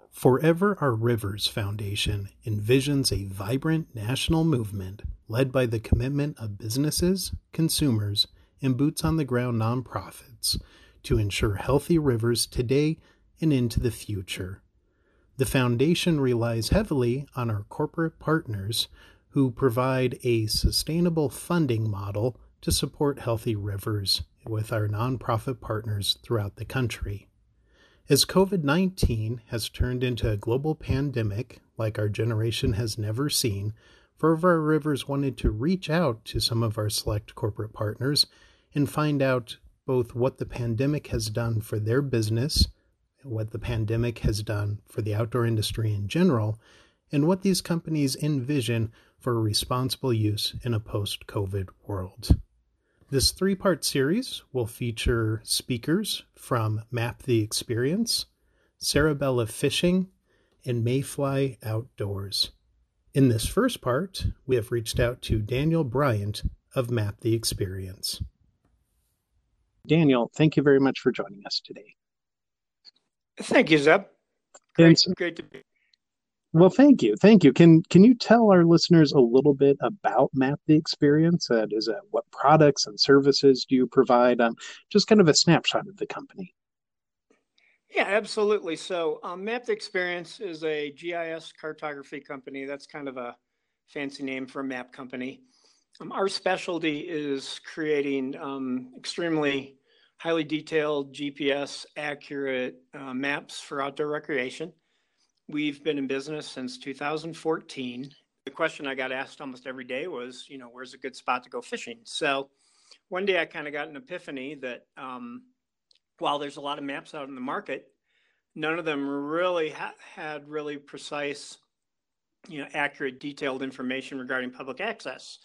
Forever Our Rivers Foundation envisions a vibrant national movement led by the commitment of businesses, consumers, and boots-on-the-ground nonprofits to ensure healthy rivers today and into the future. The foundation relies heavily on our corporate partners who provide a sustainable funding model to support healthy rivers with our nonprofit partners throughout the country. As COVID-19 has turned into a global pandemic like our generation has never seen, Forever Our Rivers wanted to reach out to some of our select corporate partners and find out both what the pandemic has done for their business, what the pandemic has done for the outdoor industry in general, and what these companies envision for responsible use in a post-COVID world. This three-part series will feature speakers from Map the Experience, Sarabella Fishing, and Mayfly Outdoors. In this first part, we have reached out to Daniel Bryant of Map the Experience. Daniel, thank you very much for joining us today. Thank you, Zeb. Great to be. Well, thank you. Can you tell our listeners a little bit about Map the Experience? What products and services do you provide? Just kind of a snapshot of the company. Yeah, absolutely. So Map the Experience is a GIS cartography company. That's kind of a fancy name for a map company. Our specialty is creating extremely highly detailed GPS accurate maps for outdoor recreation. We've been in business since 2014. The question I got asked almost every day was, where's a good spot to go fishing? So one day I kind of got an epiphany that while there's a lot of maps out in the market, none of them really had really precise, accurate, detailed information regarding public access.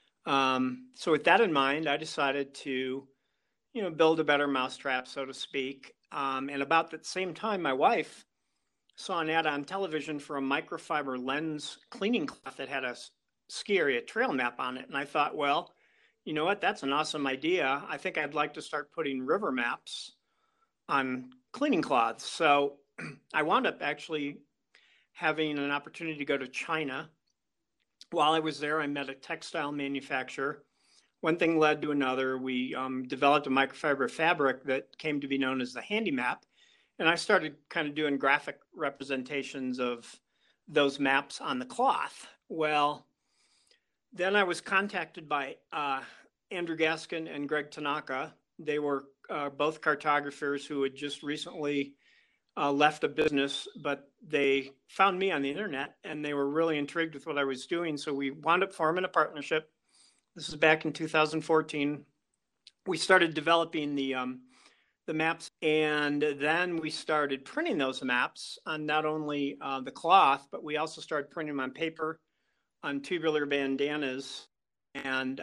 So with that in mind, I decided to, build a better mousetrap, so to speak. And about the same time, my wife saw an ad on television for a microfiber lens cleaning cloth that had a ski area trail map on it. And I thought, well, you know what? That's an awesome idea. I think I'd like to start putting river maps on cleaning cloths. So I wound up actually having an opportunity to go to China. While I was there, I met a textile manufacturer. One thing led to another. We developed a microfiber fabric that came to be known as the Handy Map. And I started kind of doing graphic representations of those maps on the cloth. Well, then I was contacted by Andrew Gaskin and Greg Tanaka. They were both cartographers who had just recently left a business, but they found me on the internet and they were really intrigued with what I was doing. So we wound up forming a partnership. This is back in 2014. We started developing the maps, and then we started printing those maps on not only the cloth, but we also started printing them on paper, on tubular bandanas, and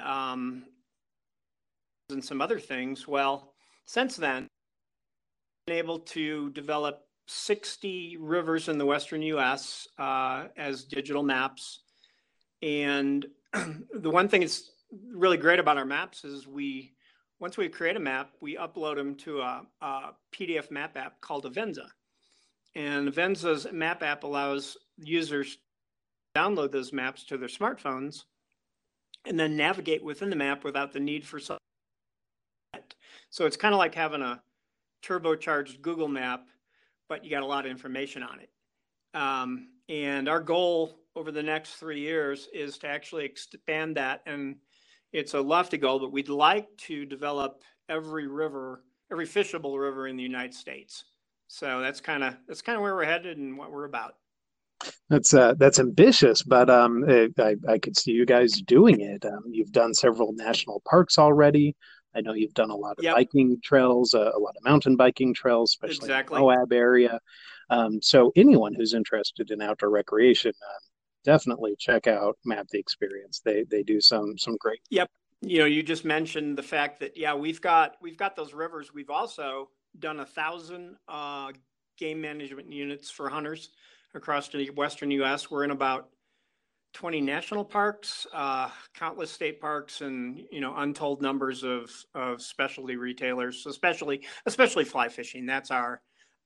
some other things. Well, since then, I've been able to develop 60 rivers in the Western U.S. As digital maps. And the one thing that's really great about our maps is once we create a map, we upload them to a PDF map app called Avenza. And Avenza's map app allows users to download those maps to their smartphones and then navigate within the map without the need for something. So it's kind of like having a turbocharged Google map, but you got a lot of information on it. And our goal over the next 3 years is to actually expand that. And it's a lofty goal, but we'd like to develop every fishable river in the United States. So that's kind of where we're headed and what we're about. That's ambitious, but I could see you guys doing it. You've done several national parks already. I know you've done a lot of biking trails, a lot of mountain biking trails, especially in the Moab area. So anyone who's interested in outdoor recreation, definitely check out Map the Experience. They do some great. Yep. You just mentioned the fact that we've got those rivers. We've also done 1,000 game management units for hunters across the Western U.S. We're in about 20 national parks, countless state parks, and untold numbers of specialty retailers, especially fly fishing. That's our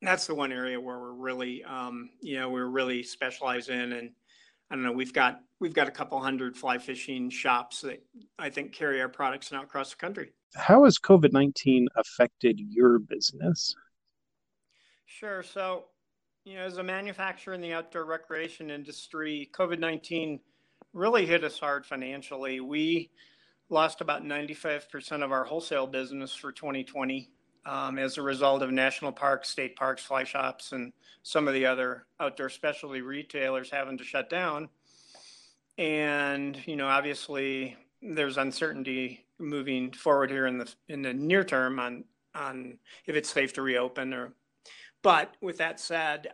That's the one area where we're really specialized in, and I don't know, we've got a couple hundred fly fishing shops that I think carry our products now across the country. How has COVID-19 affected your business? Sure. So, as a manufacturer in the outdoor recreation industry, COVID-19 really hit us hard financially. We lost about 95% of our wholesale business for 2020 as a result of national parks, state parks, fly shops, and some of the other outdoor specialty retailers having to shut down. And, obviously there's uncertainty moving forward here in the near term on if it's safe to reopen or, but with that said,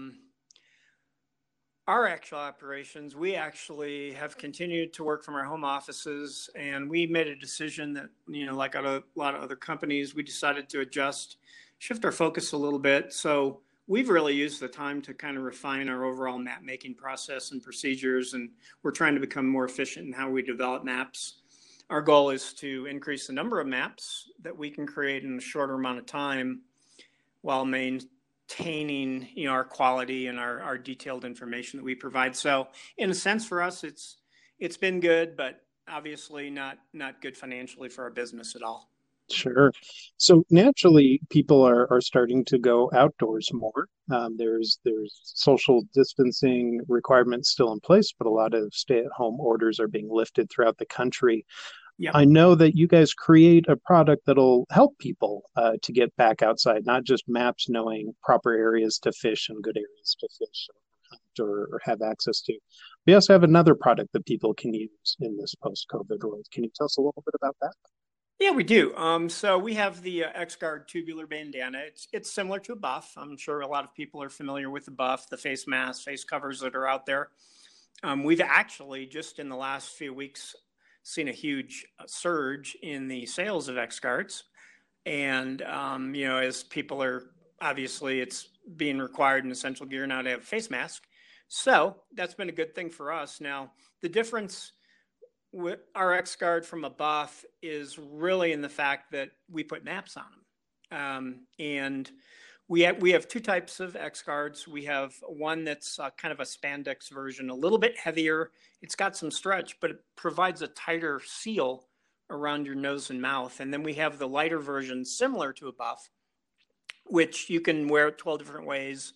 our actual operations, we actually have continued to work from our home offices, and we made a decision that, like a lot of other companies, we decided to shift our focus a little bit. So we've really used the time to kind of refine our overall map making process and procedures, and we're trying to become more efficient in how we develop maps. Our goal is to increase the number of maps that we can create in a shorter amount of time while maintaining, our quality and our detailed information that we provide. So in a sense for us, it's been good, but obviously not good financially for our business at all. Sure. So naturally, people are starting to go outdoors more. There's social distancing requirements still in place, but a lot of stay-at-home orders are being lifted throughout the country. Yep. I know that you guys create a product that'll help people to get back outside, not just maps knowing proper areas to fish and good areas to fish or hunt or have access to. We also have another product that people can use in this post-COVID world. Can you tell us a little bit about that? Yeah, we do. So we have the X-Guard tubular bandana. It's similar to a buff. I'm sure a lot of people are familiar with the buff, the face masks, face covers that are out there. We've actually just in the last few weeks seen a huge surge in the sales of X-Guards. And, as people are, obviously it's being required in essential gear now to have a face mask. So that's been a good thing for us. Now, the difference with our X-Guard from a buff is really in the fact that we put maps on them. And we have two types of X-Guards. We have one that's kind of a spandex version, a little bit heavier. It's got some stretch, but it provides a tighter seal around your nose and mouth. And then we have the lighter version, similar to a buff, which you can wear 12 different ways.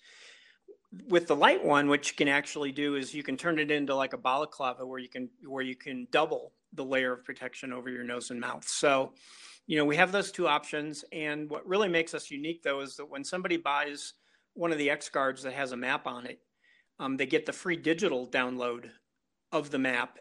With the light one, what you can actually do is you can turn it into like a balaclava where you can double the layer of protection over your nose and mouth. So, we have those two options. And what really makes us unique, though, is that when somebody buys one of the X-Guards that has a map on it, they get the free digital download of the map,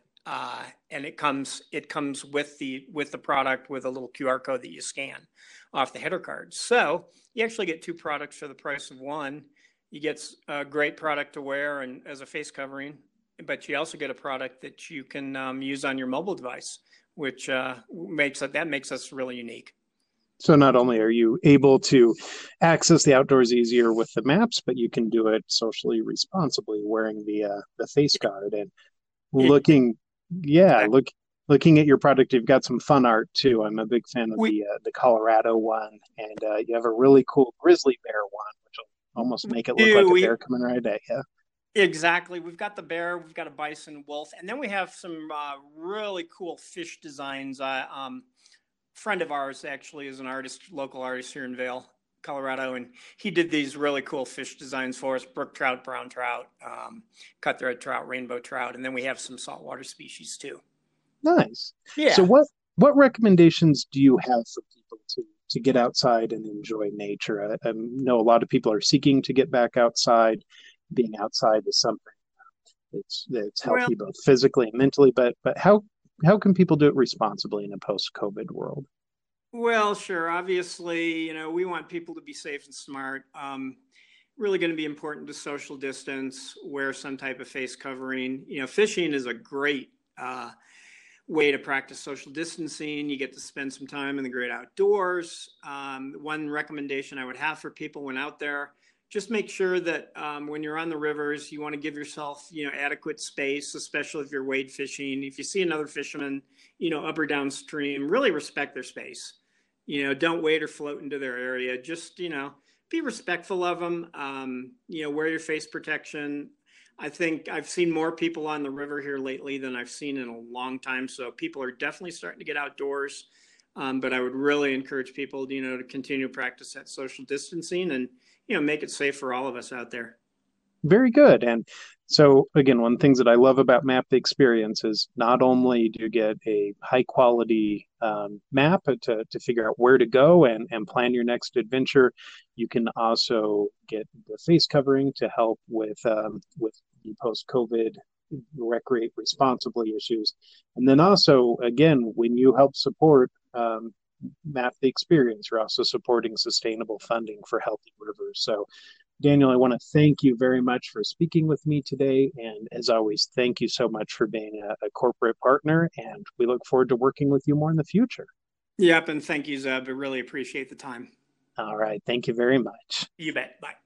and it comes with the product with a little QR code that you scan off the header card. So you actually get two products for the price of one. You get a great product to wear and as a face covering, but you also get a product that you can use on your mobile device, which makes us really unique. So not only are you able to access the outdoors easier with the maps, but you can do it socially responsibly wearing the face guard and looking, looking at your product. You've got some fun art too. I'm a big fan of the Colorado one, and you have a really cool grizzly bear one, which will almost make it look like a bear coming right at you. Exactly. We've got the bear, we've got a bison, wolf, and then we have some really cool fish designs. Friend of ours actually is an artist, local artist here in Vail, Colorado, and he did these really cool fish designs for us: brook trout, brown trout, cutthroat trout, rainbow trout, and then we have some saltwater species too. Nice. Yeah. So what recommendations do you have for people to get outside and enjoy nature? I know a lot of people are seeking to get back outside. Being outside is something that's healthy both physically and mentally, but how can people do it responsibly in a post-COVID world? Well, sure. Obviously, we want people to be safe and smart. Really going to be important to social distance, wear some type of face covering. Fishing is a great way to practice social distancing. You get to spend some time in the great outdoors. One recommendation I would have for people when out there, just make sure that when you're on the rivers, you want to give yourself, adequate space, especially if you're wade fishing. If you see another fisherman, up or downstream, really respect their space. Don't wade or float into their area. Just, be be respectful of them. Wear your face protection. I think I've seen more people on the river here lately than I've seen in a long time. So people are definitely starting to get outdoors. But I would really encourage people, to continue to practice that social distancing and, make it safe for all of us out there. Very good. And so, again, one of the things that I love about Map the Experience is not only do you get a high quality map to figure out where to go and plan your next adventure, you can also get the face covering to help with the post COVID recreate responsibly issues. And then also, again, when you help support Map the Experience, you're also supporting sustainable funding for healthy rivers. So Daniel, I want to thank you very much for speaking with me today. And as always, thank you so much for being a corporate partner. And we look forward to working with you more in the future. Yep. And thank you, Zeb. I really appreciate the time. All right. Thank you very much. You bet. Bye.